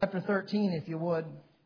Chapter 13, if you would.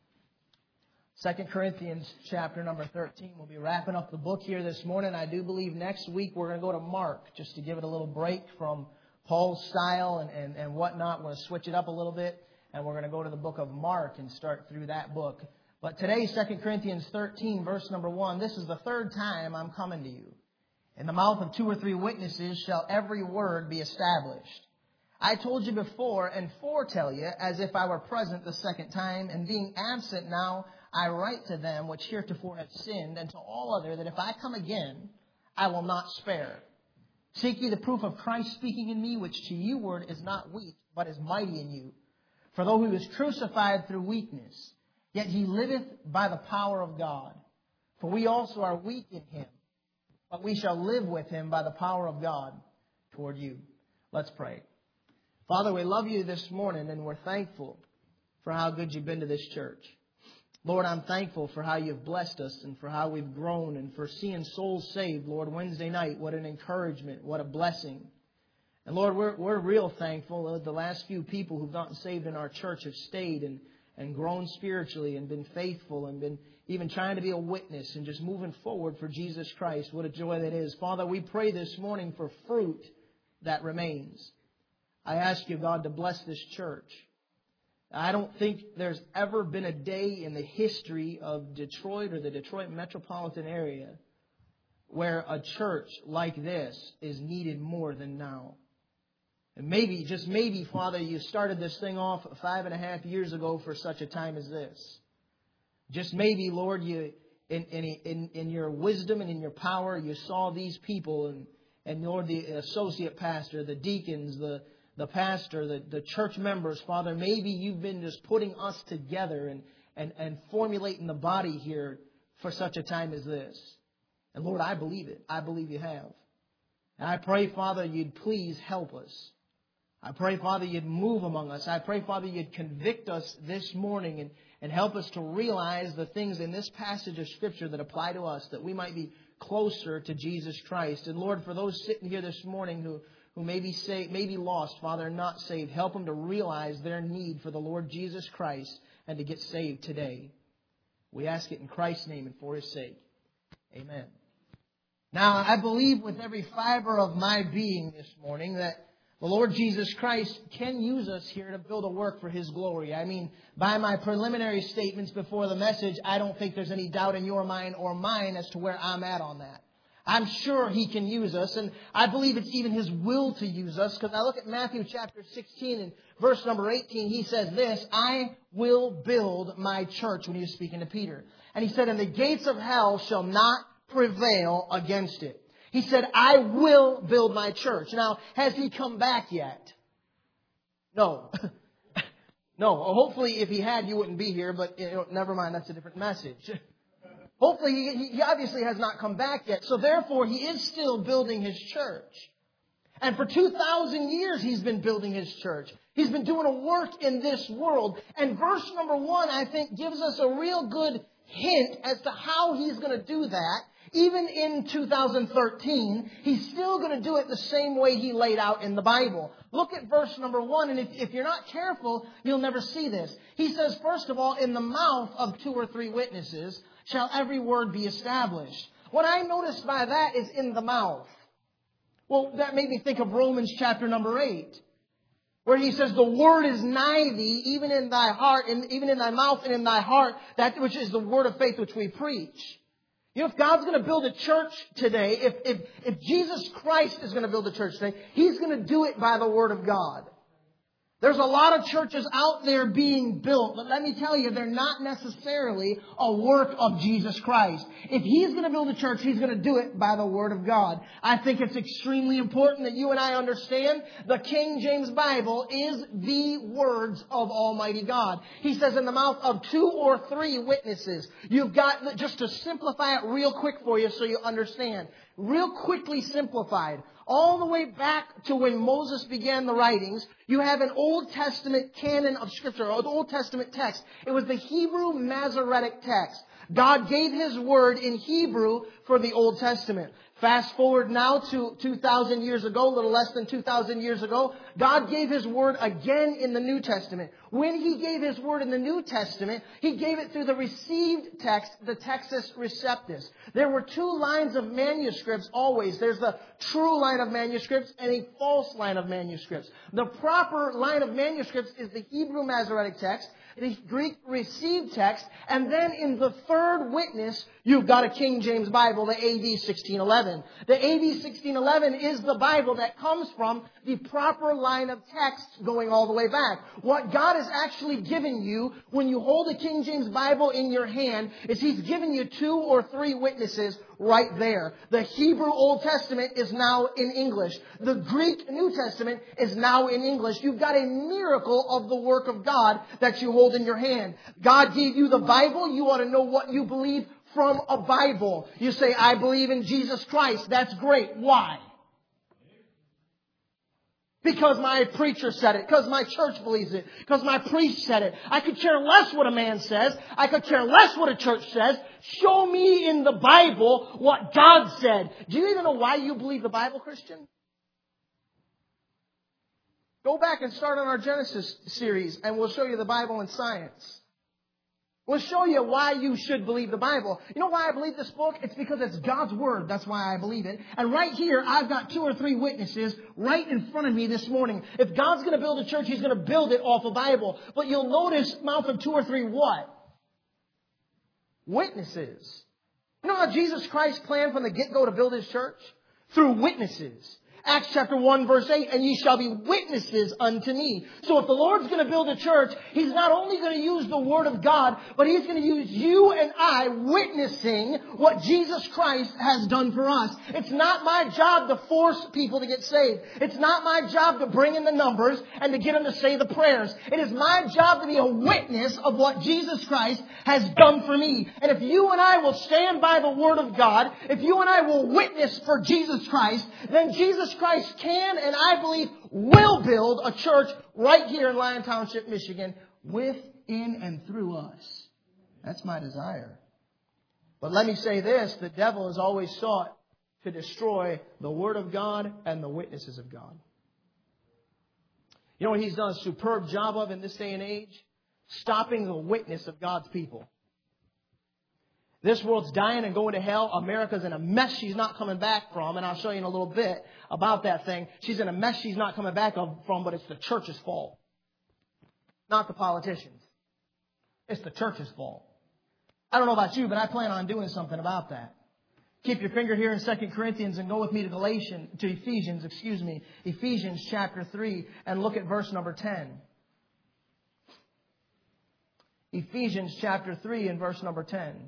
2 Corinthians chapter number 13. We'll be wrapping up the book here this morning. I do believe next week we're going to go to Mark, just to give it a little break from Paul's style and whatnot. We're going to switch it up a little bit, and we're going to go to the book of Mark and start through that book. But today, 2 Corinthians 13, verse number 1, this is the third time I'm coming to you. In the mouth of 2 or 3 witnesses shall every word be established. I told you before and foretell you as if I were present the second time, and being absent now, I write to them which heretofore have sinned, and to all other that if I come again, I will not spare. Seek ye the proof of Christ speaking in me, which to you word is not weak, but is mighty in you. For though he was crucified through weakness, yet he liveth by the power of God. For we also are weak in him, but we shall live with him by the power of God toward you. Let's pray. Father, we love you this morning, and we're thankful for how good you've been to this church. Lord, I'm thankful for how you've blessed us and for how we've grown and for seeing souls saved. Lord, Wednesday night, what an encouragement, what a blessing. And Lord, we're real thankful. The last few people who've gotten saved in our church have stayed and grown spiritually and been faithful and been even trying to be a witness and just moving forward for Jesus Christ. What a joy that is. Father, we pray this morning for fruit that remains. I ask you, God, to bless this church. I don't think there's ever been a day in the history of Detroit or the Detroit metropolitan area where a church like this is needed more than now. And maybe, just maybe, Father, you started this thing off 5.5 years ago for such a time as this. Just maybe, Lord, you in your wisdom and in your power, you saw these people and Lord, the associate pastor, the deacons, the pastor, the church members, Father, maybe you've been just putting us together and formulating the body here for such a time as this. And Lord, I believe it. I believe you have. And I pray, Father, you'd please help us. I pray, Father, you'd move among us. I pray, Father, you'd convict us this morning and help us to realize the things in this passage of Scripture that apply to us, that we might be closer to Jesus Christ. And Lord, for those sitting here this morning who may be saved, may be lost, Father, and not saved, help them to realize their need for the Lord Jesus Christ and to get saved today. We ask it in Christ's name and for His sake. Amen. Now, I believe with every fiber of my being this morning that the Lord Jesus Christ can use us here to build a work for His glory. I mean, by my preliminary statements before the message, I don't think there's any doubt in your mind or mine as to where I'm at on that. I'm sure He can use us, and I believe it's even His will to use us, because I look at Matthew chapter 16 and verse number 18. He says this, I will build my church, when He was speaking to Peter. And He said, and the gates of hell shall not prevail against it. He said, I will build my church. Now, has He come back yet? No. No. Hopefully, if He had, you wouldn't be here, but never mind, that's a different message. Hopefully, he obviously has not come back yet. So therefore, He is still building His church. And for 2,000 years, He's been building His church. He's been doing a work in this world. And verse number 1, I think, gives us a real good hint as to how He's going to do that. Even in 2013, He's still going to do it the same way He laid out in the Bible. Look at verse number 1, and if you're not careful, you'll never see this. He says, first of all, in the mouth of 2 or 3 witnesses shall every word be established. What I noticed by that is in the mouth. Well, that made me think of Romans chapter number 8, where he says, the word is nigh thee, even in thy heart, and even in thy mouth and in thy heart, that which is the word of faith which we preach. You know, if God's going to build a church today, if Jesus Christ is going to build a church today, He's going to do it by the Word of God. There's a lot of churches out there being built, but let me tell you, they're not necessarily a work of Jesus Christ. If He's going to build a church, He's going to do it by the Word of God. I think it's extremely important that you and I understand the King James Bible is the words of Almighty God. He says in the mouth of 2 or 3 witnesses. You've got, just to simplify it real quick for you so you understand. Real quickly simplified. All the way back to when Moses began the writings, you have an Old Testament canon of Scripture, or the Old Testament text. It was the Hebrew Masoretic text. God gave His Word in Hebrew for the Old Testament. Fast forward now to 2,000 years ago, a little less than 2,000 years ago, God gave His Word again in the New Testament. When He gave His Word in the New Testament, He gave it through the received text, the Textus Receptus. There were two lines of manuscripts always. There's the true line of manuscripts and a false line of manuscripts. The proper line of manuscripts is the Hebrew Masoretic text, the Greek received text, and then in the third witness, you've got a King James Bible, the AD 1611. The AD 1611 is the Bible that comes from the proper line of text going all the way back. What God has actually given you when you hold a King James Bible in your hand is He's given you 2 or 3 witnesses right there. The Hebrew Old Testament is now in English. The Greek New Testament is now in English. You've got a miracle of the work of God that you hold in your hand. God gave you the Bible. You ought to know what you believe from a Bible. You say, I believe in Jesus Christ. That's great. Why? Because my preacher said it. Because my church believes it. Because my priest said it. I could care less what a man says. I could care less what a church says. Show me in the Bible what God said. Do you even know why you believe the Bible, Christian? Go back and start on our Genesis series and we'll show you the Bible and science. We'll show you why you should believe the Bible. You know why I believe this book? It's because it's God's Word. That's why I believe it. And right here, I've got 2 or 3 witnesses right in front of me this morning. If God's going to build a church, He's going to build it off a Bible. But you'll notice mouth of 2 or 3 what? Witnesses. You know how Jesus Christ planned from the get-go to build His church? Through witnesses. Acts chapter 1 verse 8, and ye shall be witnesses unto me. So if the Lord's going to build a church, He's not only going to use the Word of God, but He's going to use you and I witnessing what Jesus Christ has done for us. It's not my job to force people to get saved. It's not my job to bring in the numbers and to get them to say the prayers. It is my job to be a witness of what Jesus Christ has done for me. And if you and I will stand by the Word of God, if you and I will witness for Jesus Christ, then Jesus Christ can and I believe will build a church right here in Lyon Township, Michigan, with, in, and through us. That's my desire. But let me say this, the devil has always sought to destroy the Word of God and the witnesses of God. You know what he's done a superb job of in this day and age? Stopping the witness of God's people. This world's dying and going to hell. America's in a mess she's not coming back from. And I'll show you in a little bit about that thing. She's in a mess she's not coming back from, but it's the church's fault. Not the politicians. It's the church's fault. I don't know about you, but I plan on doing something about that. Keep your finger here in 2 Corinthians and go with me to Ephesians. Ephesians chapter 3 and look at verse number 10. Ephesians chapter 3 and verse number 10.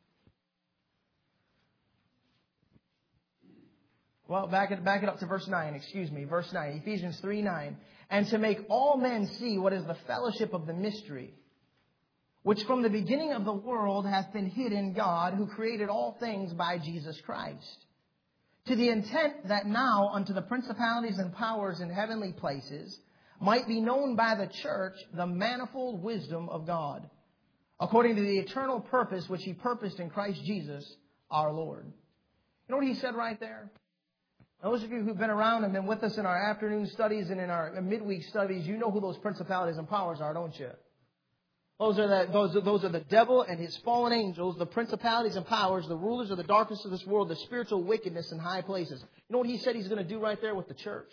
Well, back it up to verse 9, verse 9, Ephesians 3:9. And to make all men see what is the fellowship of the mystery, which from the beginning of the world hath been hid in God, who created all things by Jesus Christ, to the intent that now unto the principalities and powers in heavenly places might be known by the church the manifold wisdom of God, according to the eternal purpose which He purposed in Christ Jesus our Lord. You know what He said right there? Those of you who've been around and been with us in our afternoon studies and in our midweek studies, you know who those principalities and powers are, don't you? Those are the devil and his fallen angels, the principalities and powers, the rulers of the darkness of this world, the spiritual wickedness in high places. You know what He said He's going to do right there with the church?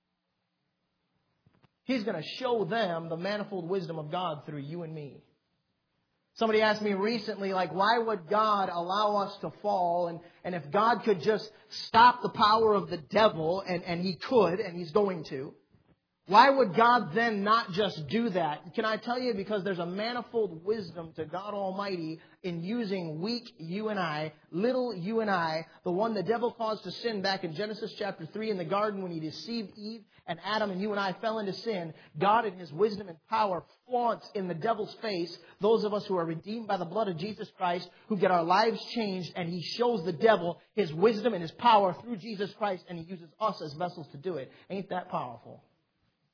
He's going to show them the manifold wisdom of God through you and me. Somebody asked me recently, why would God allow us to fall? And if God could just stop the power of the devil, and He could, and He's going to, why would God then not just do that? Can I tell you? Because there's a manifold wisdom to God Almighty in using weak you and I, little you and I, the one the devil caused to sin back in Genesis chapter 3 in the garden when he deceived Eve and Adam and you and I fell into sin. God in His wisdom and power flaunts in the devil's face those of us who are redeemed by the blood of Jesus Christ, who get our lives changed, and He shows the devil His wisdom and His power through Jesus Christ, and He uses us as vessels to do it. Ain't that powerful?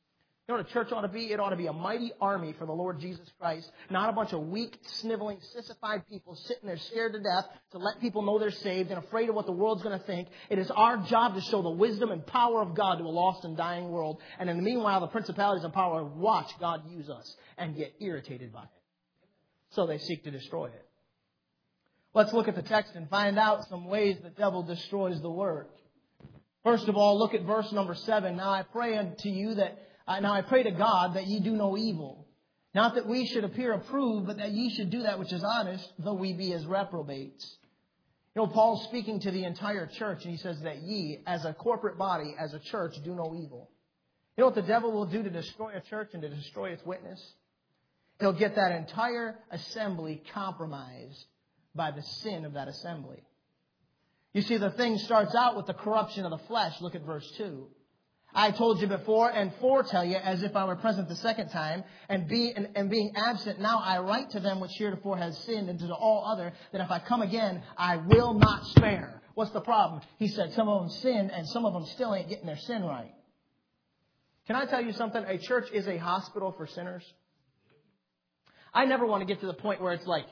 You know what a church ought to be? It ought to be a mighty army for the Lord Jesus Christ, not a bunch of weak, sniveling, sissified people sitting there scared to death to let people know they're saved and afraid of what the world's going to think. It is our job to show the wisdom and power of God to a lost and dying world. And in the meanwhile, the principalities and power watch God use us and get irritated by it. So they seek to destroy it. Let's look at the text and find out some ways the devil destroys the work. First of all, look at verse number 7. Now I pray unto you that Now I pray to God that ye do no evil. Not that we should appear approved, but that ye should do that which is honest, though we be as reprobates. You know, Paul's speaking to the entire church, and he says that ye, as a corporate body, as a church, do no evil. You know what the devil will do to destroy a church and to destroy its witness? He'll get that entire assembly compromised by the sin of that assembly. You see, the thing starts out with the corruption of the flesh. Look at verse 2. I told you before and foretell you as if I were present the second time, and being absent now I write to them which heretofore has sinned, and to all other, that if I come again, I will not spare. What's the problem? He said some of them sinned, and some of them still ain't getting their sin right. Can I tell you something? A church is a hospital for sinners. I never want to get to the point where it's like,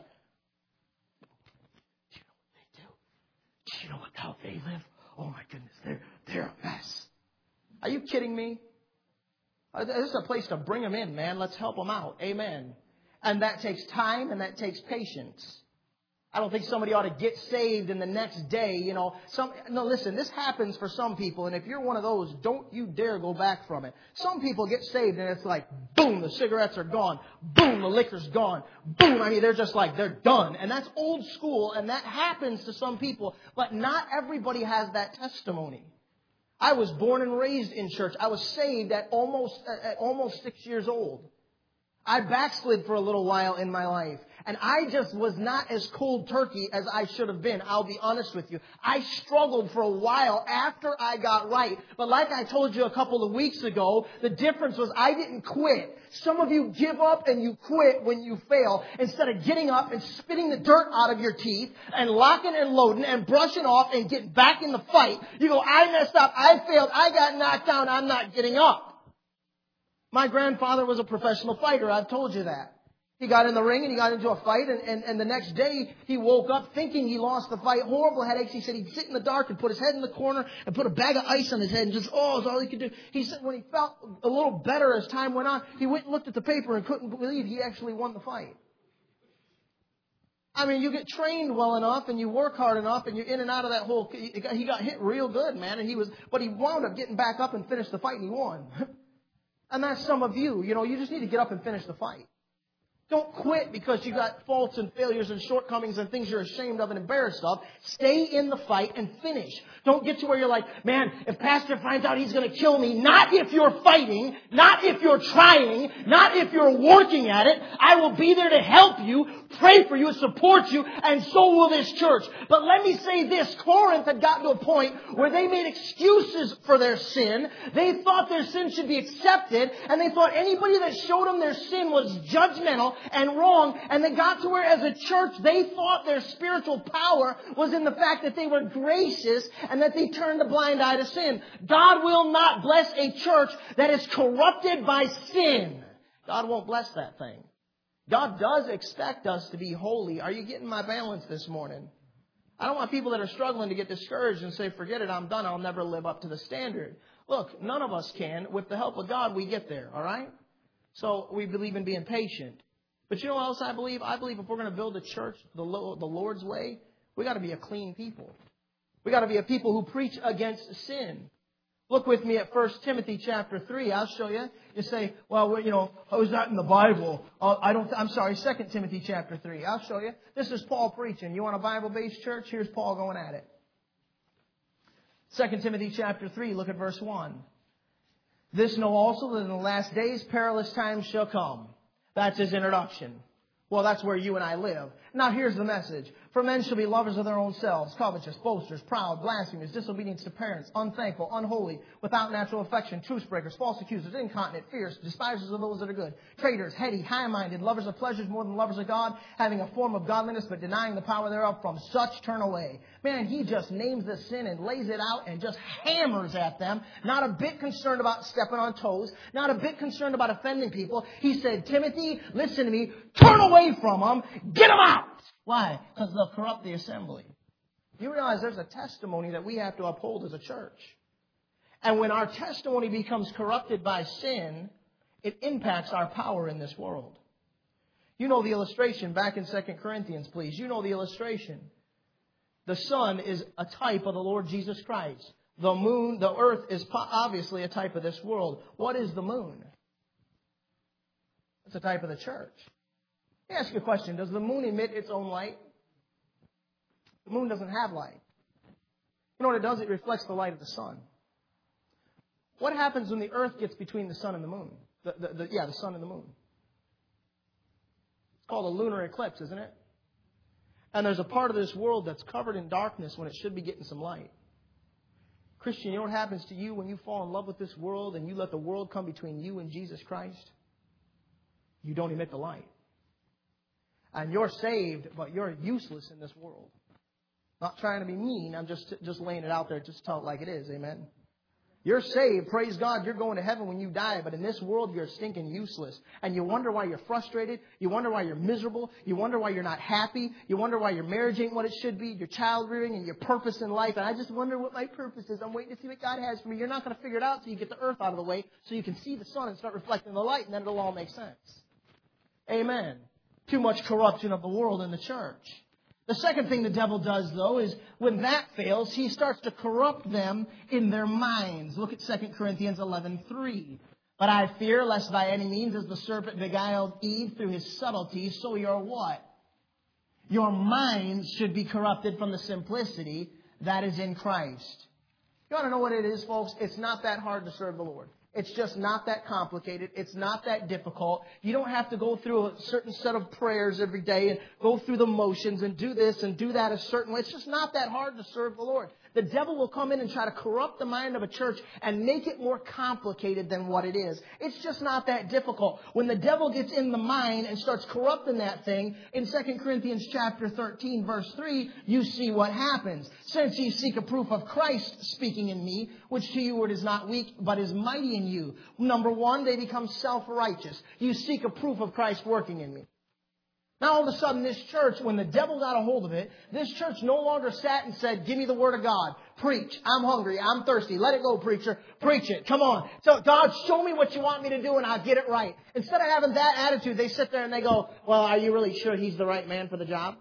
do you know what they do? Do you know how they live? Oh my goodness, they're a mess. Are you kidding me? This is a place to bring them in, man. Let's help them out. Amen. And that takes time and that takes patience. I don't think somebody ought to get saved in the next day. You know, no, listen, this happens for some people. And if you're one of those, don't you dare go back from it. Some people get saved and it's like, boom, the cigarettes are gone. Boom, the liquor's gone. Boom, I mean, they're just like, they're done. And that's old school. And that happens to some people. But not everybody has that testimony. I was born and raised in church. I was saved at almost 6 years old. I backslid for a little while in my life. And I just was not as cold turkey as I should have been. I'll be honest with you. I struggled for a while after I got right. But like I told you a couple of weeks ago, the difference was I didn't quit. Some of you give up and you quit when you fail. Instead of getting up and spitting the dirt out of your teeth and locking and loading and brushing off and getting back in the fight, you go, I messed up, I failed, I got knocked down, I'm not getting up. My grandfather was a professional fighter. I've told you that. He got in the ring and he got into a fight. And the next day he woke up thinking he lost the fight. Horrible headaches. He said he'd sit in the dark and put his head in the corner and put a bag of ice on his head and just, it's all he could do. He said when he felt a little better as time went on, he went and looked at the paper and couldn't believe he actually won the fight. I mean, you get trained well enough and you work hard enough and you're in and out of that whole, he got hit real good, man. But he wound up getting back up and finished the fight and he won. And that's some of you. You know, you just need to get up and finish the fight. Don't quit because you got faults and failures and shortcomings and things you're ashamed of and embarrassed of. Stay in the fight and finish. Don't get to where you're like, man, if Pastor finds out he's going to kill me, not if you're fighting, not if you're trying, not if you're working at it. I will be there to help you, pray for you, support you, and so will this church. But let me say this, Corinth had gotten to a point where they made excuses for their sin. They thought their sin should be accepted, and they thought anybody that showed them their sin was judgmental and wrong, and they got to where as a church they thought their spiritual power was in the fact that they were gracious and that they turned a blind eye to sin. God will not bless a church that is corrupted by sin. God won't bless that thing. God does expect us to be holy. Are you getting my balance this morning? I don't want people that are struggling to get discouraged and say, forget it, I'm done, I'll never live up to the standard. Look, none of us can. With the help of God, we get there, all right? So we believe in being patient. But you know what else I believe? I believe if we're going to build a church the Lord's way, we got to be a clean people. We got to be a people who preach against sin. Look with me at 1 Timothy chapter 3. I'll show you. You say, well, you know, how is that in the Bible? I'm sorry, 2 Timothy chapter 3. I'll show you. This is Paul preaching. You want a Bible-based church? Here's Paul going at it. 2 Timothy chapter 3, look at verse 1. This know also that in the last days perilous times shall come. That's his introduction. Well, that's where you and I live. Now here's the message. For men shall be lovers of their own selves, covetous, boasters, proud, blasphemers, disobedient to parents, unthankful, unholy, without natural affection, truce breakers, false accusers, incontinent, fierce, despisers of those that are good, traitors, heady, high-minded, lovers of pleasures more than lovers of God, having a form of godliness but denying the power thereof. From such turn away. Man, he just names the sin and lays it out and just hammers at them. Not a bit concerned about stepping on toes. Not a bit concerned about offending people. He said, Timothy, listen to me. Turn away from them. Get them out. Why? Because they'll corrupt the assembly. You realize there's a testimony that we have to uphold as a church. And when our testimony becomes corrupted by sin, it impacts our power in this world. You know the illustration back in 2 Corinthians, please. You know the illustration. The sun is a type of the Lord Jesus Christ. The moon, the earth is obviously a type of this world. What is the moon? It's a type of the church. Let me ask you a question. Does the moon emit its own light? The moon doesn't have light. You know what it does? It reflects the light of the sun. What happens when the earth gets between the sun and the moon? The sun and the moon. It's called a lunar eclipse, isn't it? And there's a part of this world that's covered in darkness when it should be getting some light. Christian, you know what happens to you when you fall in love with this world and you let the world come between you and Jesus Christ? You don't emit the light. And you're saved, but you're useless in this world. Not trying to be mean. I'm just laying it out there. Just tell it like it is. Amen. You're saved. Praise God. You're going to heaven when you die. But in this world, you're stinking useless. And you wonder why you're frustrated. You wonder why you're miserable. You wonder why you're not happy. You wonder why your marriage ain't what it should be. Your child rearing and your purpose in life. And I just wonder what my purpose is. I'm waiting to see what God has for me. You're not going to figure it out until you get the earth out of the way so you can see the sun and start reflecting the light. And then it'll all make sense. Amen. Too much corruption of the world in the church. The second thing the devil does, though, is when that fails, he starts to corrupt them in their minds. Look at 2 Corinthians 11:3. But I fear lest by any means as the serpent beguiled Eve through his subtlety, so your what? Your minds should be corrupted from the simplicity that is in Christ. You want to know what it is, folks? It's not that hard to serve the Lord. It's just not that complicated. It's not that difficult. You don't have to go through a certain set of prayers every day and go through the motions and do this and do that a certain way. It's just not that hard to serve the Lord. The devil will come in and try to corrupt the mind of a church and make it more complicated than what it is. It's just not that difficult. When the devil gets in the mind and starts corrupting that thing, in 2 Corinthians chapter 13, verse 3, you see what happens. Since ye seek a proof of Christ speaking in me, which to you it is not weak, but is mighty in you. Number one, they become self-righteous. You seek a proof of Christ working in me. Now, all of a sudden, this church, when the devil got a hold of it, this church no longer sat and said, give me the word of God. Preach. I'm hungry. I'm thirsty. Let it go, preacher. Preach it. Come on. So, God, show me what you want me to do and I'll get it right. Instead of having that attitude, they sit there and they go, well, are you really sure he's the right man for the job?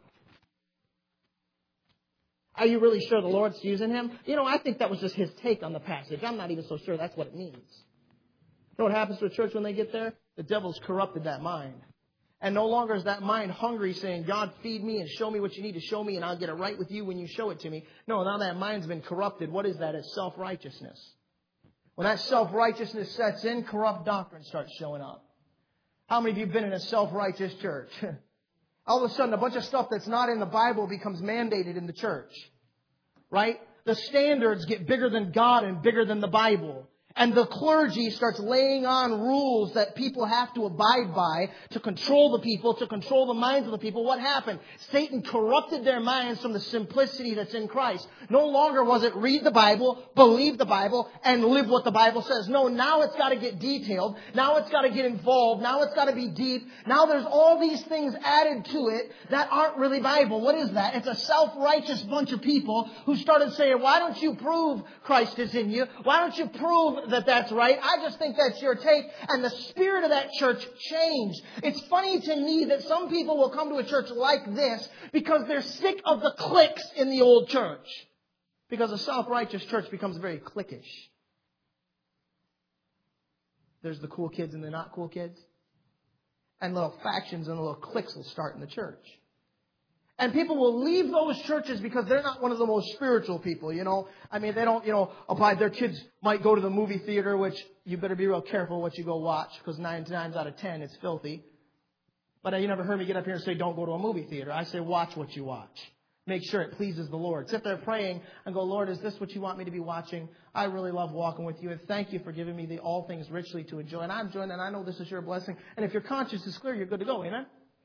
Are you really sure the Lord's using him? You know, I think that was just his take on the passage. I'm not even so sure that's what it means. You know what happens to a church when they get there? The devil's corrupted that mind. And no longer is that mind hungry saying, God, feed me and show me what you need to show me and I'll get it right with you when you show it to me. No, now that mind's been corrupted. What is that? It's self-righteousness. When that self-righteousness sets in, corrupt doctrine starts showing up. How many of you have been in a self-righteous church? All of a sudden, a bunch of stuff that's not in the Bible becomes mandated in the church. Right? The standards get bigger than God and bigger than the Bible. And the clergy starts laying on rules that people have to abide by to control the people, to control the minds of the people. What happened? Satan corrupted their minds from the simplicity that's in Christ. No longer was it read the Bible, believe the Bible, and live what the Bible says. No, now it's got to get detailed. Now it's got to get involved. Now it's got to be deep. Now there's all these things added to it that aren't really Bible. What is that? It's a self-righteous bunch of people who started saying, why don't you prove Christ is in you? Why don't you prove that's right? I just think that's your take. And the spirit of that church changed. It's funny to me that some people will come to a church like this because they're sick of the cliques in the old church. Because a self-righteous church becomes very cliquish. There's the cool kids and the not cool kids. And little factions and little cliques will start in the church. And people will leave those churches because they're not one of the most spiritual people, you know. I mean, they don't, abide. Their kids might go to the movie theater, which you better be real careful what you go watch because 9 times out of 10 it's filthy. But you never heard me get up here and say, don't go to a movie theater. I say, watch what you watch. Make sure it pleases the Lord. Sit there praying and go, Lord, is this what you want me to be watching? I really love walking with you. And thank you for giving me the all things richly to enjoy. And I'm enjoying, and I know this is your blessing. And if your conscience is clear, you're good to go. Amen?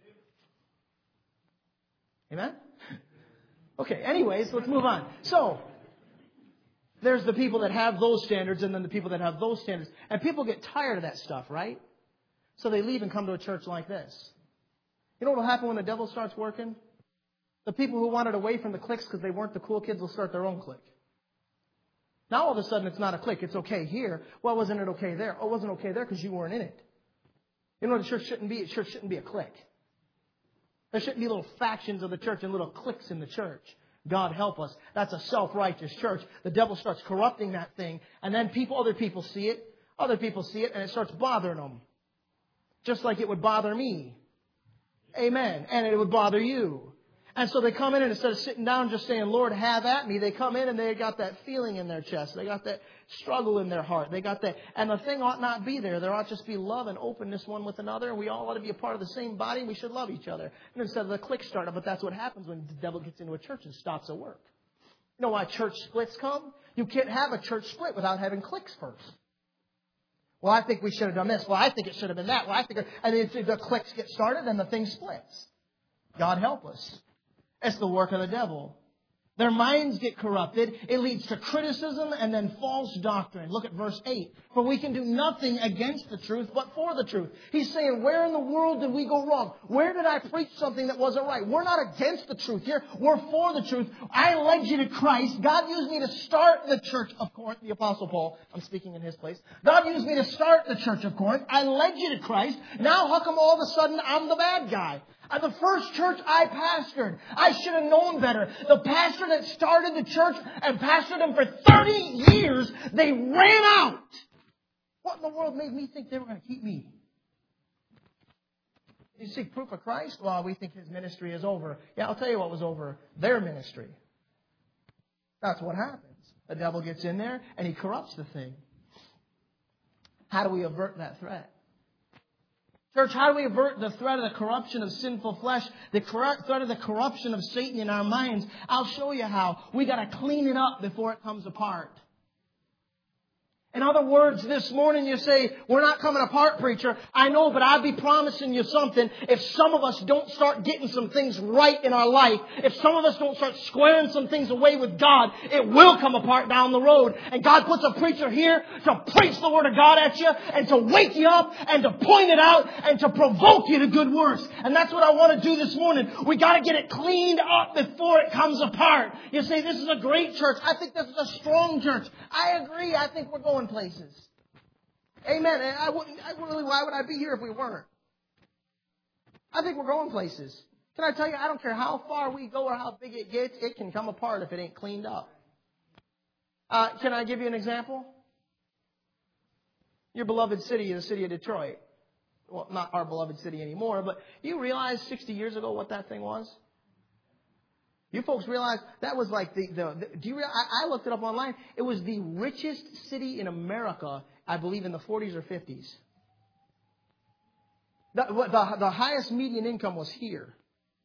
Amen? Okay, anyways, let's move on. So, there's the people that have those standards and then the people that have those standards. And people get tired of that stuff, right? So they leave and come to a church like this. You know what will happen when the devil starts working? The people who wanted away from the cliques because they weren't the cool kids will start their own clique. Now all of a sudden it's not a clique. It's okay here. Well, wasn't it okay there? Oh, it wasn't okay there because you weren't in it. You know what the church shouldn't be? The church shouldn't be a clique. There shouldn't be little factions of the church and little cliques in the church. God help us. That's a self-righteous church. The devil starts corrupting that thing. And then other people see it. Other people see it and it starts bothering them. Just like it would bother me. Amen. And it would bother you. And so they come in and instead of sitting down and just saying, Lord, have at me, they come in and they got that feeling in their chest. They got that struggle in their heart. They got that. And the thing ought not be there. There ought just be love and openness one with another. And we all ought to be a part of the same body. And we should love each other. And instead of the clique starting, but that's what happens when the devil gets into a church and stops at work. You know why church splits come? You can't have a church split without having cliques first. Well, I think we should have done this. Well, I think it should have been that. Well, I think, and the cliques get started and the thing splits. God help us. It's the work of the devil. Their minds get corrupted. It leads to criticism and then false doctrine. Look at verse 8. For we can do nothing against the truth, but for the truth. He's saying, where in the world did we go wrong? Where did I preach something that wasn't right? We're not against the truth here. We're for the truth. I led you to Christ. God used me to start the church of Corinth, the Apostle Paul. I'm speaking in his place. God used me to start the church of Corinth. I led you to Christ. Now how come all of a sudden I'm the bad guy? The first church I pastored, I should have known better. The pastor that started the church and pastored them for 30 years, they ran out. What in the world made me think they were going to keep me? You seek proof of Christ? Well, we think his ministry is over. Yeah, I'll tell you what was over. Their ministry. That's what happens. The devil gets in there and he corrupts the thing. How do we avert that threat? Church, how do we avert the threat of the corruption of sinful flesh, the threat of the corruption of Satan in our minds? I'll show you how. We got to clean it up before it comes apart. In other words, this morning you say, we're not coming apart, preacher. I know, but I'll be promising you something. If some of us don't start getting some things right in our life, if some of us don't start squaring some things away with God, it will come apart down the road. And God puts a preacher here to preach the Word of God at you and to wake you up and to point it out and to provoke you to good works. And that's what I want to do this morning. We got to get it cleaned up before it comes apart. You say, this is a great church. I think this is a strong church. I agree. I think we're going places. Amen. And why would I be here if we weren't? I think we're going places. Can I tell you, I don't care how far we go or how big it gets, it can come apart if it ain't cleaned up. Can I give you an example? Your beloved city is the city of Detroit. Well, not our beloved city anymore, but you realize 60 years ago what that thing was? You folks realize that was like do you realize, I looked it up online. It was the richest city in America, I believe, in the 40s or 50s. The highest median income was here.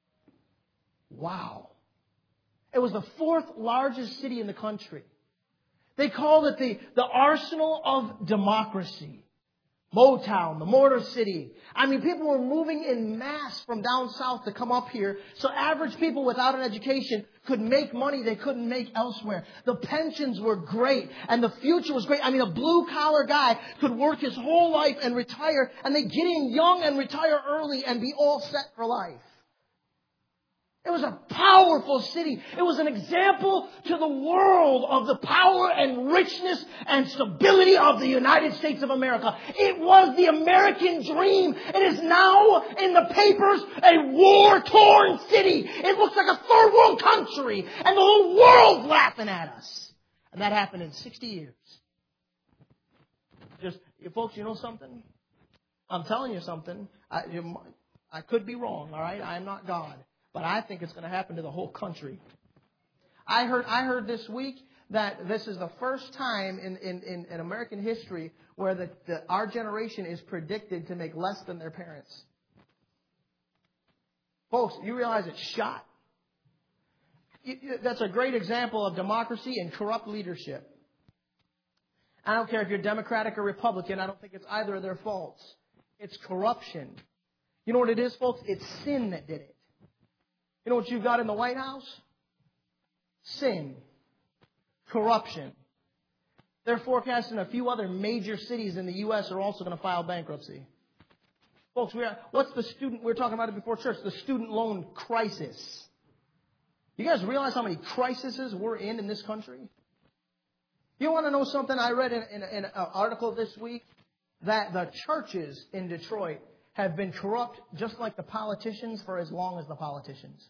Wow. It was the fourth largest city in the country. They called it the arsenal of democracy. Motown, the Motor City. I mean, people were moving in mass from down south to come up here. So average people without an education could make money they couldn't make elsewhere. The pensions were great and the future was great. I mean, a blue collar guy could work his whole life and retire, and they get in young and retire early and be all set for life. It was a powerful city. It was an example to the world of the power and richness and stability of the United States of America. It was the American dream. It is now in the papers a war-torn city. It looks like a third world country, and the whole world's laughing at us. And that happened in 60 years. You folks, you know something? I'm telling you something. I could be wrong, all right? I'm not God. But I think it's going to happen to the whole country. I heard this week that this is the first time in American history where our generation is predicted to make less than their parents. Folks, you realize it's shot. That's a great example of democracy and corrupt leadership. I don't care if you're Democratic or Republican. I don't think it's either of their faults. It's corruption. You know what it is, folks? It's sin that did it. You know what you've got in the White House? Sin. Corruption. They're forecasting a few other major cities in the U.S. are also going to file bankruptcy. Folks, what's the student, we were talking about it before church, the student loan crisis. You guys realize how many crises we're in this country? You want to know something? I read in an article this week that the churches in Detroit have been corrupt just like the politicians for as long as the politicians.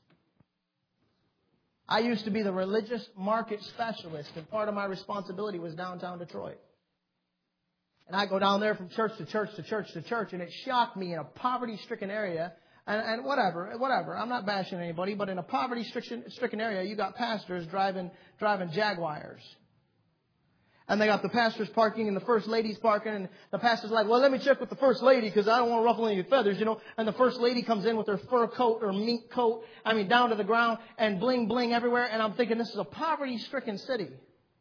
I used to be the religious market specialist, and part of my responsibility was downtown Detroit. And I go down there from church to church to church to church, and it shocked me in a poverty-stricken area. And whatever. I'm not bashing anybody, but in a poverty-stricken area, you got pastors driving Jaguars. And they got the pastors parking and the first ladies parking. And the pastor's like, well, let me check with the first lady because I don't want to ruffle any feathers, you know. And the first lady comes in with her fur coat or mink coat, down to the ground and bling, bling everywhere. And I'm thinking this is a poverty-stricken city.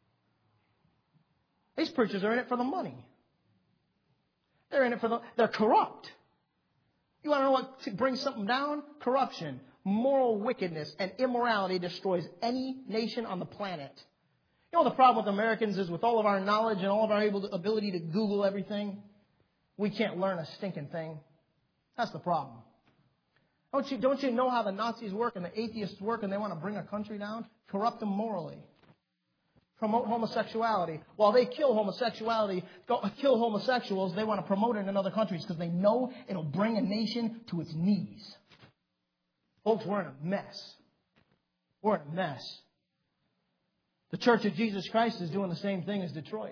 These preachers are in it for the money. They're in it they're corrupt. You want to know what brings something down? Corruption, moral wickedness, and immorality destroys any nation on the planet. You know the problem with Americans is with all of our knowledge and all of our ability to Google everything, we can't learn a stinking thing. That's the problem. Don't you know how the Nazis work and the atheists work and they want to bring a country down? Corrupt them morally. Promote homosexuality. While they kill homosexuality, kill homosexuals, they want to promote it in other countries because they know it'll bring a nation to its knees. Folks, we're in a mess. We're in a mess. The Church of Jesus Christ is doing the same thing as Detroit.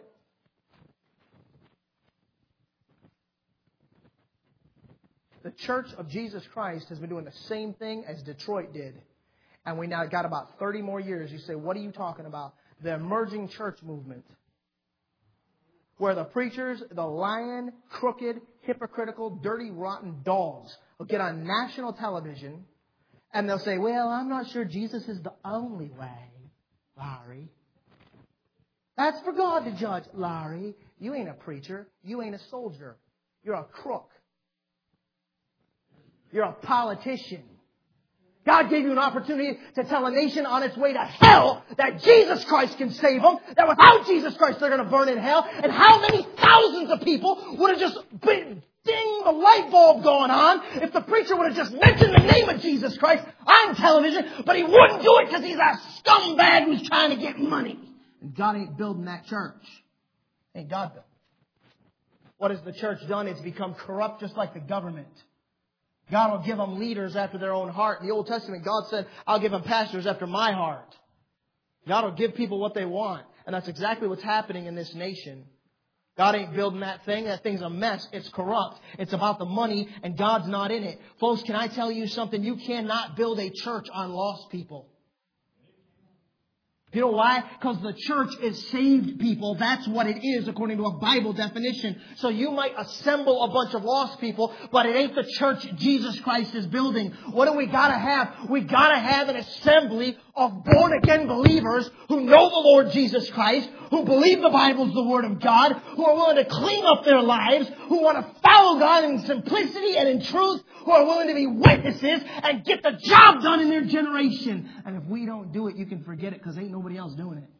The Church of Jesus Christ has been doing the same thing as Detroit did. And we now got about 30 more years. You say, what are you talking about? The emerging church movement. Where the preachers, the lying, crooked, hypocritical, dirty, rotten dogs will get on national television and they'll say, well, I'm not sure Jesus is the only way, Larry. That's for God to judge, Larry. You ain't a preacher. You ain't a soldier. You're a crook. You're a politician. God gave you an opportunity to tell a nation on its way to hell that Jesus Christ can save them, that without Jesus Christ they're going to burn in hell. And how many thousands of people would have just been ding the light bulb going on if the preacher would have just mentioned the name of Jesus Christ on television, but he wouldn't do it because he's a scumbag who's trying to get money. And God ain't building that church. Ain't God building. What has the church done? It's become corrupt just like the government. God will give them leaders after their own heart. In the Old Testament, God said, I'll give them pastors after my heart. God will give people what they want. And that's exactly what's happening in this nation. God ain't building that thing. That thing's a mess. It's corrupt. It's about the money, and God's not in it. Folks, can I tell you something? You cannot build a church on lost people. You know why? Because the church is saved people. That's what it is according to a Bible definition. So you might assemble a bunch of lost people, but it ain't the church Jesus Christ is building. What do we got to have? We got to have an assembly of born-again believers who know the Lord Jesus Christ, who believe the Bible's the Word of God, who are willing to clean up their lives, who want to follow God in simplicity and in truth, who are willing to be witnesses and get the job done in their generation. And if we don't do it, you can forget it because ain't nobody else doing it.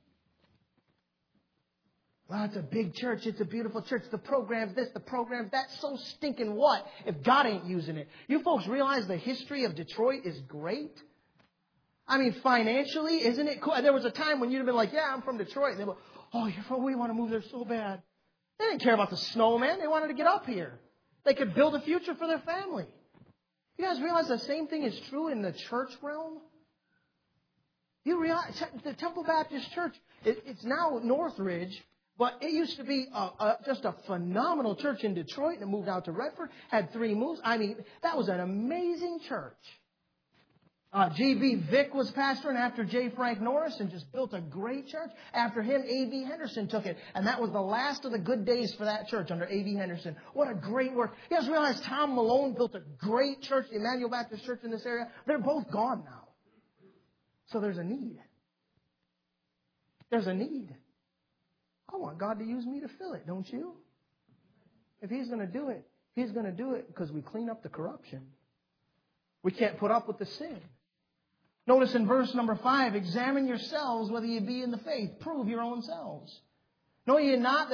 Well, it's a big church. It's a beautiful church. The program's this, the program's that. So stinking what if God ain't using it? You folks realize the history of Detroit is great? I mean, financially, isn't it cool? There was a time when you'd have been like, yeah, I'm from Detroit. And they were, oh, you're from, we want to move there so bad. They didn't care about the snow, man. They wanted to get up here. They could build a future for their family. You guys realize the same thing is true in the church realm? You realize the Temple Baptist Church, it's now Northridge, but it used to be just a phenomenal church in Detroit, and it moved out to Redford, had 3 moves. I mean, that was an amazing church. G.B. Vick was pastoring after J. Frank Norris and just built a great church. After him, A.B. Henderson took it. And that was the last of the good days for that church under A.B. Henderson. What a great work. You guys realize Tom Malone built a great church, the Emmanuel Baptist Church in this area? They're both gone now. So there's a need. There's a need. I want God to use me to fill it, don't you? If He's going to do it, He's going to do it because we clean up the corruption. We can't put up with the sin. Notice in verse number 5, examine yourselves whether you be in the faith. Prove your own selves. Know ye not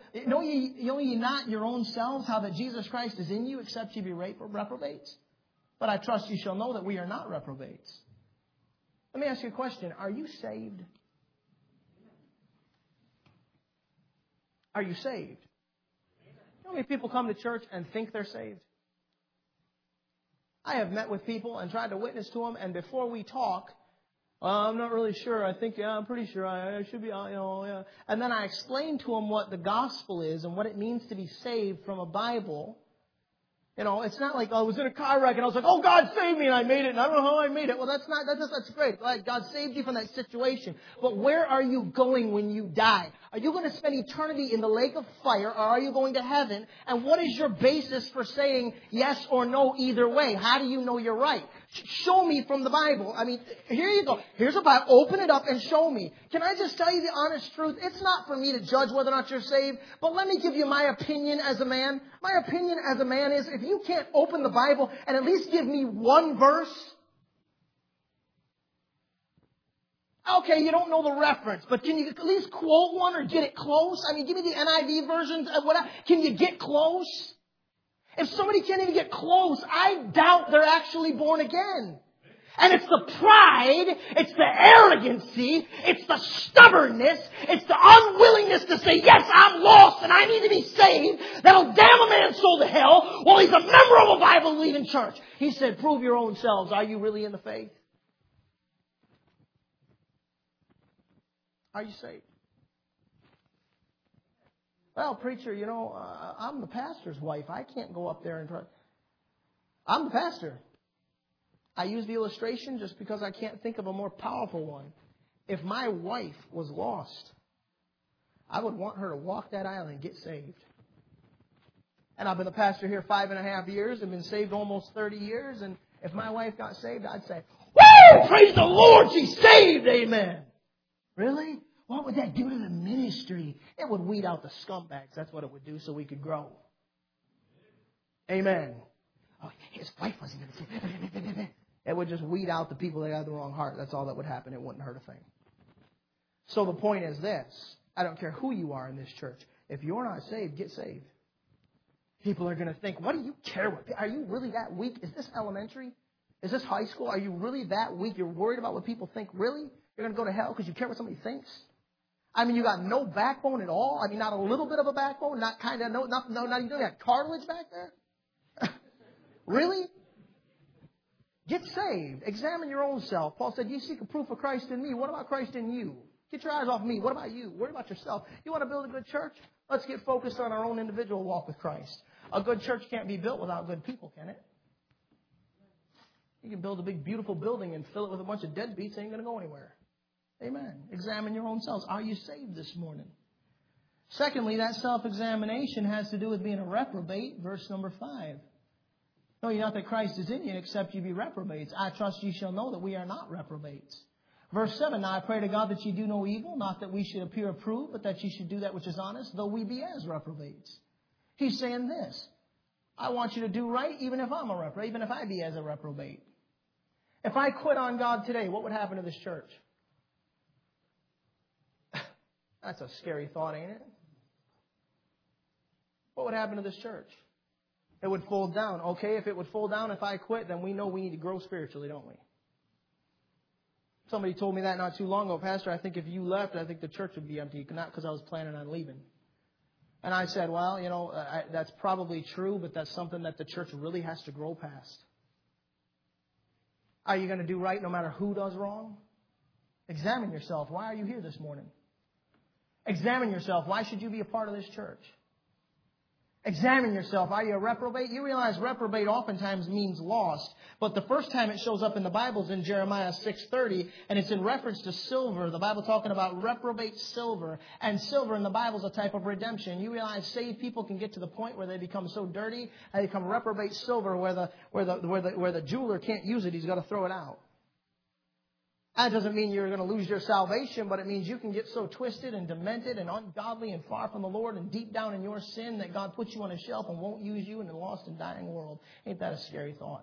your own selves how that Jesus Christ is in you, except ye be reprobates? But I trust you shall know that we are not reprobates. Let me ask you a question. Are you saved? Are you saved? You know how many people come to church and think they're saved? I have met with people and tried to witness to them, and before we talk, I'm not really sure. I think, I'm pretty sure I should be, yeah. And then I explain to them what the gospel is and what it means to be saved from a Bible. It's not like I was in a car wreck and I was like, oh, God saved me and I made it and I don't know how I made it. Well, that's great. God saved you from that situation. But where are you going when you die? Are you going to spend eternity in the lake of fire or are you going to heaven? And what is your basis for saying yes or no either way? How do you know you're right? Show me from the Bible. I mean, here you go. Here's a Bible. Open it up and show me. Can I just tell you the honest truth? It's not for me to judge whether or not you're saved, but let me give you my opinion as a man. My opinion as a man is if you can't open the Bible and at least give me one verse. Okay, you don't know the reference, but can you at least quote one or get it close? I mean, give me the NIV version. Can you get close? If somebody can't even get close, I doubt they're actually born again. And it's the pride, it's the arrogancy, it's the stubbornness, it's the unwillingness to say, yes, I'm lost and I need to be saved, that'll damn a man's soul to hell while he's a member of a Bible-believing church. He said, prove your own selves. Are you really in the faith? Are you saved? Well, preacher, I'm the pastor's wife. I can't go up there and try. I'm the pastor. I use the illustration just because I can't think of a more powerful one. If my wife was lost, I would want her to walk that aisle and get saved. And I've been the pastor here 5.5 years. I've been saved almost 30 years. And if my wife got saved, I'd say, woo! Praise the Lord, she's saved. Amen. Really? What would that do to the ministry? It would weed out the scumbags. That's what it would do so we could grow. Amen. Oh, his wife wasn't going to say. It would just weed out the people that had the wrong heart. That's all that would happen. It wouldn't hurt a thing. So the point is this. I don't care who you are in this church. If you're not saved, get saved. People are going to think, what do you care? Are you really that weak? Is this elementary? Is this high school? Are you really that weak? You're worried about what people think? Really? You're going to go to hell because you care what somebody thinks? I mean, you got no backbone at all? I mean, not a little bit of a backbone? Not kind of, not you don't got cartilage back there? Really? Get saved. Examine your own self. Paul said, you seek a proof of Christ in me. What about Christ in you? Get your eyes off me. What about you? Worry about yourself. You want to build a good church? Let's get focused on our own individual walk with Christ. A good church can't be built without good people, can it? You can build a big, beautiful building and fill it with a bunch of deadbeats. It ain't going to go anywhere. Amen. Examine your own selves. Are you saved this morning? Secondly, that self-examination has to do with being a reprobate. Verse number 5. Know ye not that Christ is in you, except ye be reprobates. I trust ye shall know that we are not reprobates. Verse 7, now I pray to God that ye do no evil, not that we should appear approved, but that ye should do that which is honest, though we be as reprobates. He's saying this. I want you to do right, even if I'm a reprobate, even if I be as a reprobate. If I quit on God today, what would happen to this church? That's a scary thought, ain't it? What would happen to this church? It would fold down. Okay, if it would fold down if I quit, then we know we need to grow spiritually, don't we? Somebody told me that not too long ago. Pastor, I think if you left, I think the church would be empty. Not because I was planning on leaving. And I said, well, that's probably true, but that's something that the church really has to grow past. Are you going to do right no matter who does wrong? Examine yourself. Why are you here this morning? Examine yourself. Why should you be a part of this church? Examine yourself. Are you a reprobate? You realize reprobate oftentimes means lost. But the first time it shows up in the Bible is in Jeremiah 6:30, and it's in reference to silver. The Bible talking about reprobate silver. And silver in the Bible is a type of redemption. You realize saved people can get to the point where they become so dirty, they become reprobate silver, where the jeweler can't use it. He's got to throw it out. That doesn't mean you're going to lose your salvation, but it means you can get so twisted and demented and ungodly and far from the Lord and deep down in your sin that God puts you on a shelf and won't use you in a lost and dying world. Ain't that a scary thought?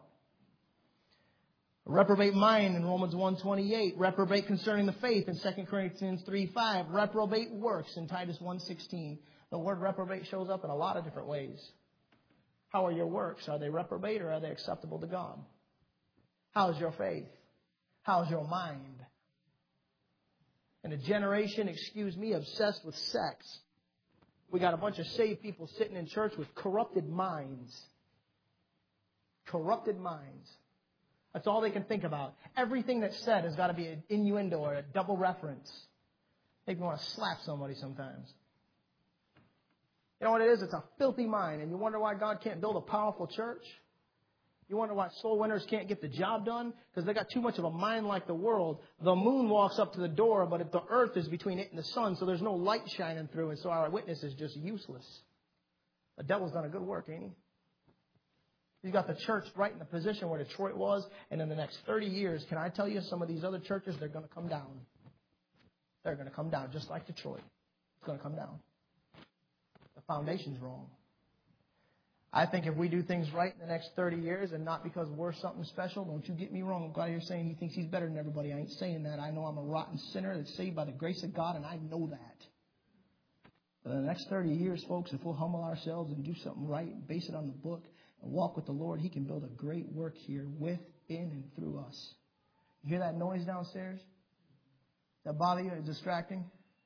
A reprobate mind in Romans 1:28. Reprobate concerning the faith in 2 Corinthians 3:5. Reprobate works in Titus 1:16. The word reprobate shows up in a lot of different ways. How are your works? Are they reprobate or are they acceptable to God? How is your faith? How's your mind? In a generation, obsessed with sex, we got a bunch of saved people sitting in church with corrupted minds. Corrupted minds. That's all they can think about. Everything that's said has got to be an innuendo or a double reference. Make me want to slap somebody sometimes. You know what it is? It's a filthy mind. And you wonder why God can't build a powerful church? You wonder why soul winners can't get the job done? Because they got too much of a mind like the world. The moon walks up to the door, but if the earth is between it and the sun, so there's no light shining through, and so our witness is just useless. The devil's done a good work, ain't he? He's got the church right in the position where Detroit was, and in the next 30 years, can I tell you, some of these other churches, they're going to come down. They're going to come down, just like Detroit. It's going to come down. The foundation's wrong. I think if we do things right in the next 30 years and not because we're something special, don't you get me wrong. I'm glad you're saying he thinks he's better than everybody. I ain't saying that. I know I'm a rotten sinner that's saved by the grace of God, and I know that. But in the next 30 years, folks, if we'll humble ourselves and do something right and base it on the book and walk with the Lord, he can build a great work here with, in, and through us. You hear that noise downstairs? That bother you? It's distracting?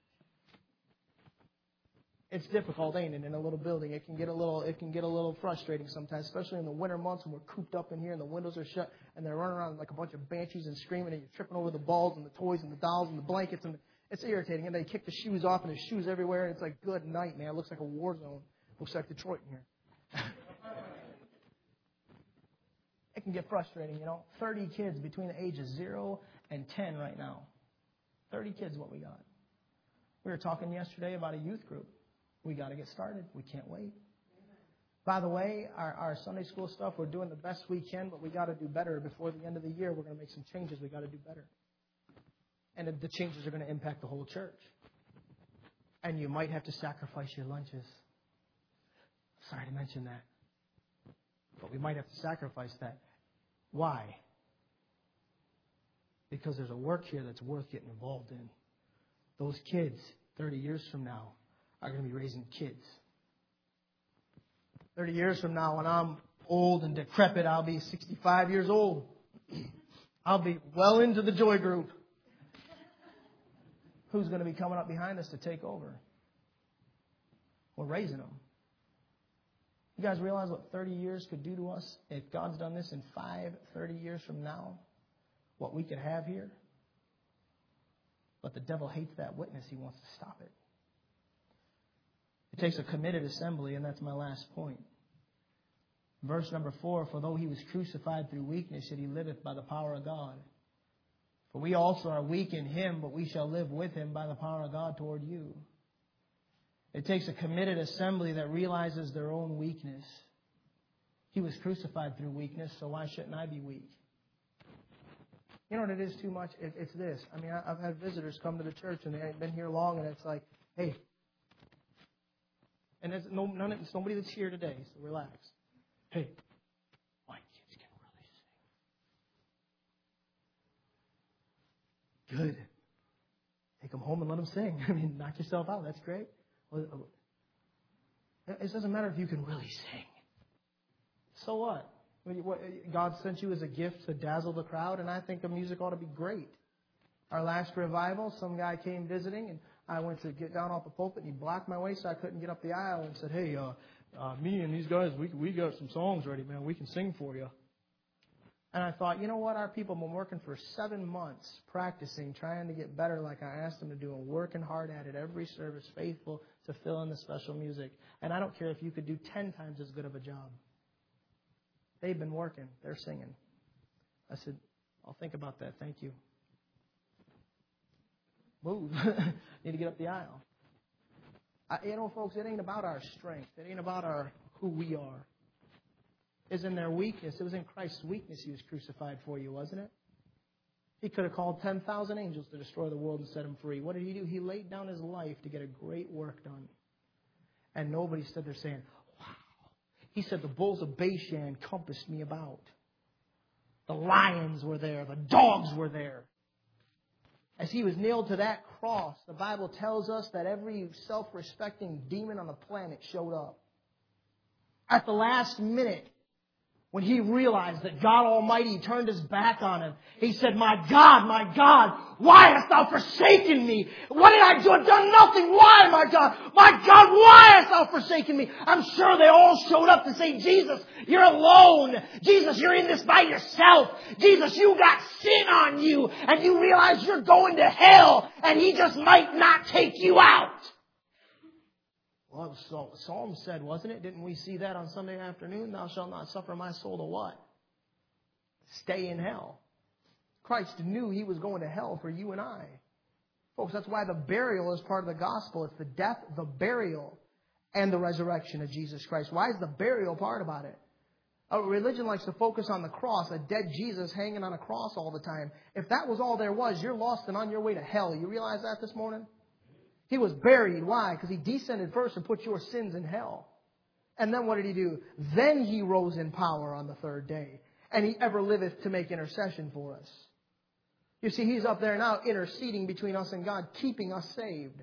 It's difficult, ain't it, in a little building. It can get a little frustrating sometimes, especially in the winter months when we're cooped up in here and the windows are shut and they're running around like a bunch of banshees and screaming and you're tripping over the balls and the toys and the dolls and the blankets, and it's irritating. And they kick the shoes off and there's shoes everywhere, and it's like, good night, man. It looks like a war zone. Looks like Detroit in here. It can get frustrating, you know. 30 kids between the ages 0 and 10 right now. 30 kids what we got. We were talking yesterday about a youth group. We got to get started. We can't wait. By the way, our Sunday school stuff, we're doing the best we can, but we got to do better. Before the end of the year, we're going to make some changes. We got to do better. And the changes are going to impact the whole church. And you might have to sacrifice your lunches. Sorry to mention that. But we might have to sacrifice that. Why? Because there's a work here that's worth getting involved in. Those kids, 30 years from now, are going to be raising kids. 30 years from now, when I'm old and decrepit, I'll be 65 years old. I'll be well into the joy group. Who's going to be coming up behind us to take over? We're raising them. You guys realize what 30 years could do to us if God's done this in 30 years from now? What we could have here? But the devil hates that witness. He wants to stop it. It takes a committed assembly, and that's my last point. Verse number 4, for though he was crucified through weakness, yet he liveth by the power of God. For we also are weak in him, but we shall live with him by the power of God toward you. It takes a committed assembly that realizes their own weakness. He was crucified through weakness, so why shouldn't I be weak? You know what it is too much? It's this. I mean, I've had visitors come to the church, and they ain't been here long, and it's like, hey, and it's nobody that's here today, so relax. Hey, my kids can really sing. Good. Take them home and let them sing. I mean, knock yourself out. That's great. It doesn't matter if you can really sing. So what? God sent you as a gift to dazzle the crowd, and I think the music ought to be great. Our last revival, some guy came visiting, and I went to get down off the pulpit, and he blocked my way so I couldn't get up the aisle, and said, hey, me and these guys, we got some songs ready, man. We can sing for you. And I thought, you know what? Our people have been working for 7 months, practicing, trying to get better like I asked them to do, and working hard at it every service, faithful to fill in the special music. And I don't care if you could do 10 times as good of a job. They've been working. They're singing. I said, I'll think about that. Thank you. Move. Need to get up the aisle. Folks, it ain't about our strength. It ain't about who we are. It's in their weakness. It was in Christ's weakness He was crucified for you, wasn't it? He could have called 10,000 angels to destroy the world and set Him free. What did He do? He laid down His life to get a great work done. And nobody stood there saying, wow. He said, the bulls of Bashan compassed me about. The lions were there. The dogs were there. As He was nailed to that cross, the Bible tells us that every self-respecting demon on the planet showed up. At the last minute, when He realized that God Almighty turned His back on Him, He said, my God, why hast Thou forsaken me? What did I do? I've done nothing. Why, my God, why hast Thou forsaken me? I'm sure they all showed up to say, Jesus, you're alone. Jesus, you're in this by yourself. Jesus, you got sin on you, and you realize you're going to hell, and He just might not take you out. Well, so Psalm said, wasn't it? Didn't we see that on Sunday afternoon? Thou shalt not suffer my soul to what? Stay in hell. Christ knew He was going to hell for you and I. Folks, that's why the burial is part of the gospel. It's the death, the burial, and the resurrection of Jesus Christ. Why is the burial part about it? Religion likes to focus on the cross, a dead Jesus hanging on a cross all the time. If that was all there was, you're lost and on your way to hell. You realize that this morning? He was buried. Why? Because He descended first and put your sins in hell. And then what did He do? Then He rose in power on the third day. And He ever liveth to make intercession for us. You see, He's up there now interceding between us and God, keeping us saved.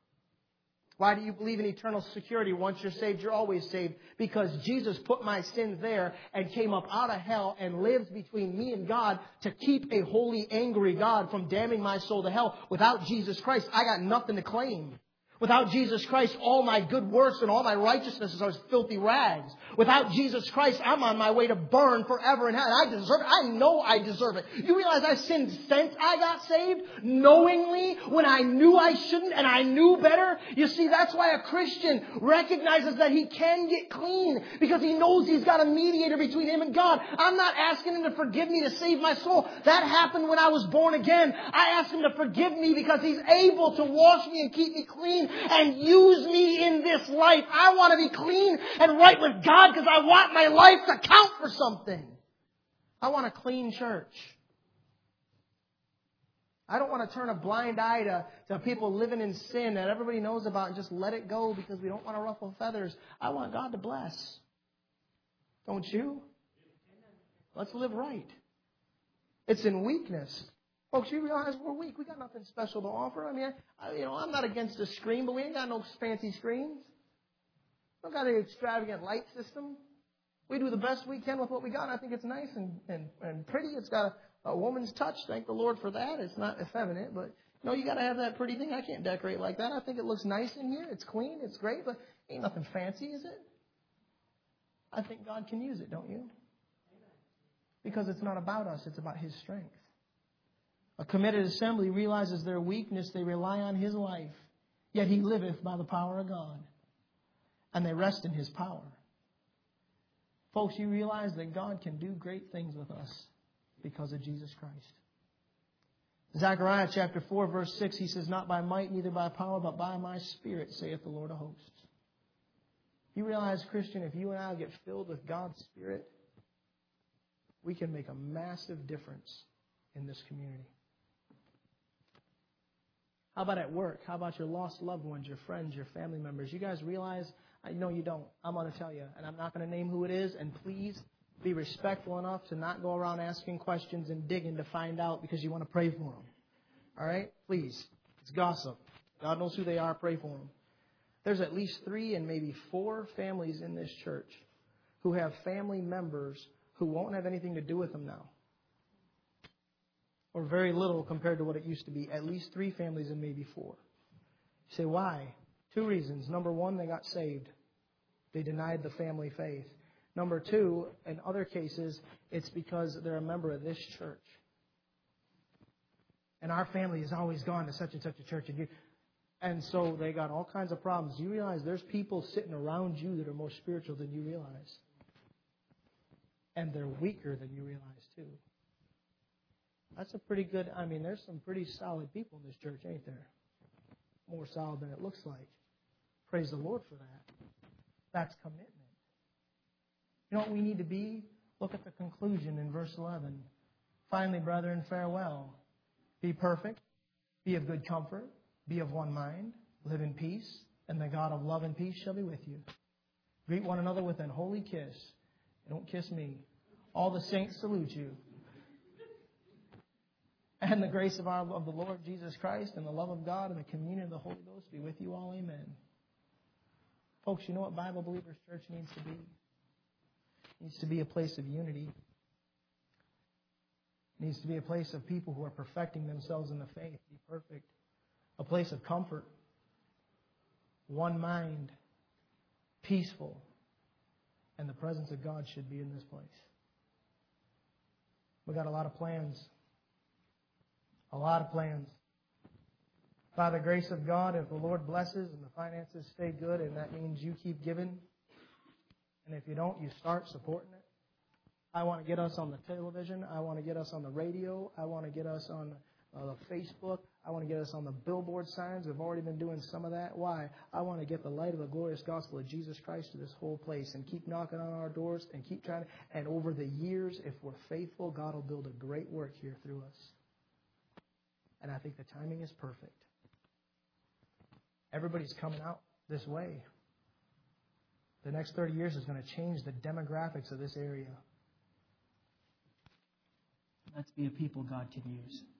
Why do you believe in eternal security? Once you're saved, you're always saved. Because Jesus put my sins there and came up out of hell and lived between me and God to keep a holy, angry God from damning my soul to hell. Without Jesus Christ, I got nothing to claim. Without Jesus Christ, all my good works and all my righteousnesses are filthy rags. Without Jesus Christ, I'm on my way to burn forever in hell. I deserve it. I know I deserve it. You realize I sinned since I got saved? Knowingly, when I knew I shouldn't and I knew better? You see, that's why a Christian recognizes that he can get clean. Because he knows he's got a mediator between him and God. I'm not asking Him to forgive me to save my soul. That happened when I was born again. I asked Him to forgive me because He's able to wash me and keep me clean and use me in this life. I want to be clean and right with God because I want my life to count for something. I want a clean church. I don't want to turn a blind eye to people living in sin that everybody knows about and just let it go because we don't want to ruffle feathers. I want God to bless. Don't you? Let's live right. It's in weakness. Folks, you realize we're weak. We got nothing special to offer. I mean, I'm not against a screen, but we ain't got no fancy screens. We don't got an extravagant light system. We do the best we can with what we got. I think it's nice and pretty. It's got a woman's touch. Thank the Lord for that. It's not effeminate, but you got to have that pretty thing. I can't decorate like that. I think it looks nice in here. It's clean. It's great, but ain't nothing fancy, is it? I think God can use it, don't you? Because it's not about us. It's about His strength. A committed assembly realizes their weakness. They rely on His life. Yet He liveth by the power of God. And they rest in His power. Folks, you realize that God can do great things with us because of Jesus Christ. Zechariah chapter 4, verse 6, he says, not by might, neither by power, but by my Spirit, saith the Lord of hosts. You realize, Christian, if you and I get filled with God's Spirit, we can make a massive difference in this community. How about at work? How about your lost loved ones, your friends, your family members? You guys realize, I know you don't. I'm going to tell you, and I'm not going to name who it is, and please be respectful enough to not go around asking questions and digging to find out because you want to pray for them. All right? Please. It's gossip. God knows who they are. Pray for them. There's at least 3 and maybe 4 families in this church who have family members who won't have anything to do with them now. Or very little compared to what it used to be. At least 3 families and maybe 4. You say, why? 2 reasons. Number 1, they got saved. They denied the family faith. Number two, in other cases, it's because they're a member of this church. And our family has always gone to such and such a church. And so they got all kinds of problems. You realize there's people sitting around you that are more spiritual than you realize. And they're weaker than you realize, too. That's a pretty good, there's some pretty solid people in this church, ain't there? More solid than it looks like. Praise the Lord for that. That's commitment. You know what we need to be? Look at the conclusion in verse 11. Finally, brethren, farewell. Be perfect. Be of good comfort. Be of one mind. Live in peace. And the God of love and peace shall be with you. Greet one another with an holy kiss. Don't kiss me. All the saints salute you. And the grace of the Lord Jesus Christ and the love of God and the communion of the Holy Ghost be with you all. Amen. Folks, you know what Bible Believers Church needs to be? It needs to be a place of unity. It needs to be a place of people who are perfecting themselves in the faith. Be perfect. A place of comfort. One mind. Peaceful. And the presence of God should be in this place. We got a lot of plans. A lot of plans. By the grace of God, if the Lord blesses and the finances stay good, and that means you keep giving, and if you don't, you start supporting it. I want to get us on the television. I want to get us on the radio. I want to get us on the Facebook. I want to get us on the billboard signs. We've already been doing some of that. Why? I want to get the light of the glorious gospel of Jesus Christ to this whole place and keep knocking on our doors and keep trying. And over the years, if we're faithful, God will build a great work here through us. And I think the timing is perfect. Everybody's coming out this way. The next 30 years is going to change the demographics of this area. Let's be a people God can use.